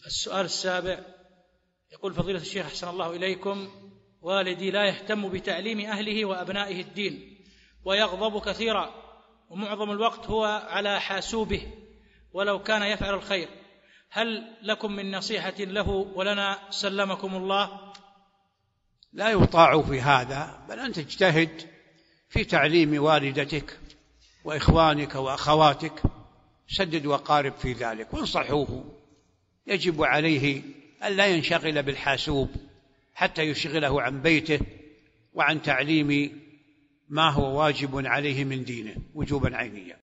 السؤال السابع يقول: فضيلة الشيخ أحسن الله إليكم، والدي لا يهتم بتعليم أهله وأبنائه الدين، ويغضب كثيرا، ومعظم الوقت هو على حاسوبه ولو كان يفعل الخير، هل لكم من نصيحة له ولنا سلمكم الله؟ لا يطاع في هذا، بل أنت تجتهد في تعليم والدتك وإخوانك وأخواتك، سدد وقارب في ذلك وانصحوه. يجب عليه أن لا ينشغل بالحاسوب حتى يشغله عن بيته وعن تعليم ما هو واجب عليه من دينه وجوبا عينيا.